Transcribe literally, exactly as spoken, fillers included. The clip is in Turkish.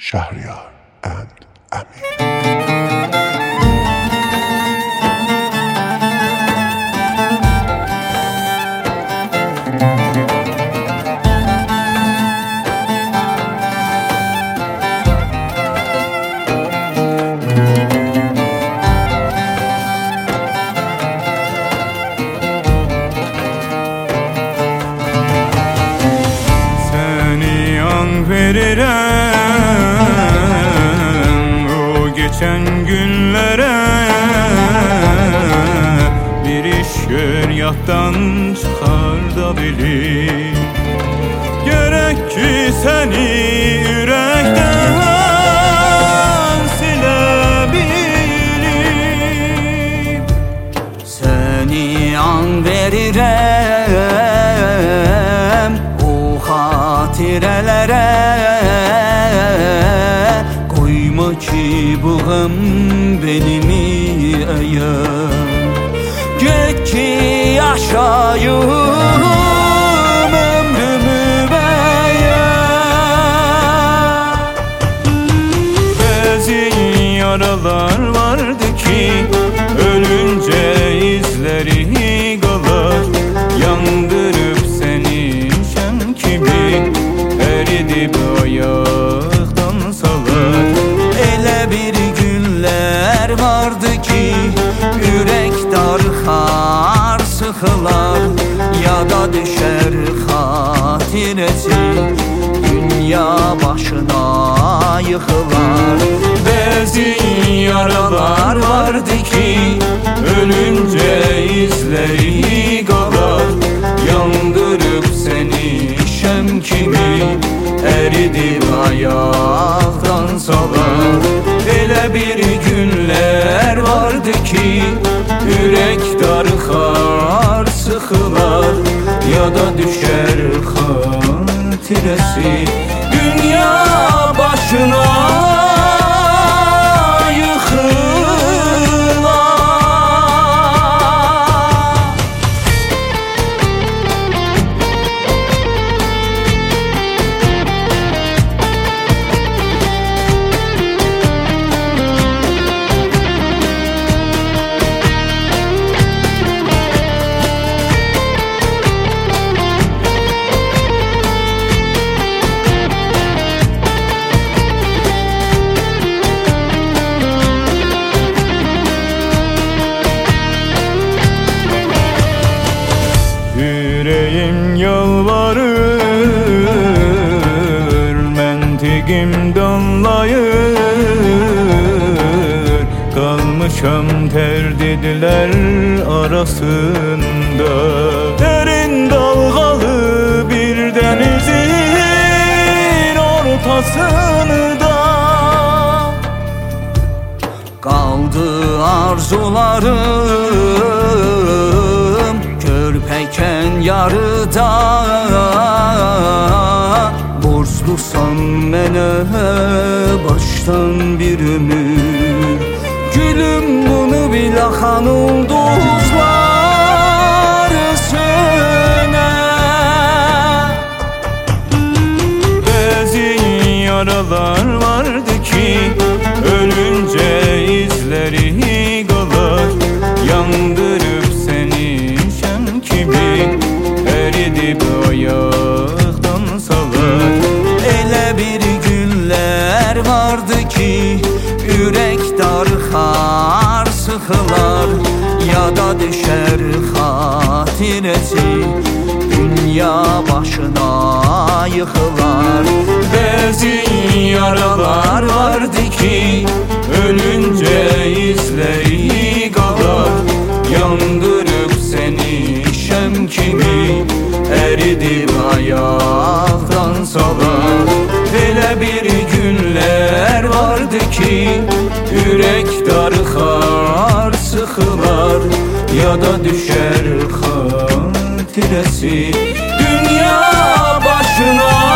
Şahriyar and Amin. Veririm o geçen günlere, bir iş gör yattan çıkar da bilir. Gerek ki seni yürekten silebilirim. Seni an veririm o hatirelere, koyma ki bu gam benimi eğer. Get ki yaşayım ömrümü beğen. Bazı yaralar vardı ki ölünce izleri kalır. Yandırıp seni şem kimi eridip ayaktan salar. Elə bir günler vardı ki yürek darxar, sıxılar, yada düşer hatiresi, dünya başına yıkılar. Bazı yaralar vardı ki ölünce izleri kalır. Yandırıp seni şem kimi eridip ayaktan salar. Elə bir günler vardı ki yürek darxar, sıxılar, yada düşer hatiresi, dünya başına yüreğim yalvarır, mentigim damlayır. Kalmışam terdidiler arasında, derin dalgalı bir denizin ortasında. Kaldı arzularım körpeken yarıda. Borçlusan mənə baştan bir ömür, gülüm bunu bil, axan ulduzlar sönə. Bazı yaralar vardı ki ölünce izleri kalır. Yandırıp seni şem kimi eridip ayaktan salar. Elə bir günler vardı ki yürek darxar, sıxılar, yada düşer hatiresi, dünya başına yıkılar. Bazı yaralar vardı ki ölünce izleri kalır. Yandırıp seni şem kimi eridip ayaktan salar. Elə bir günler vardı ki yürek darxar, sıxılar, yada düşer hatiresi, dünya başına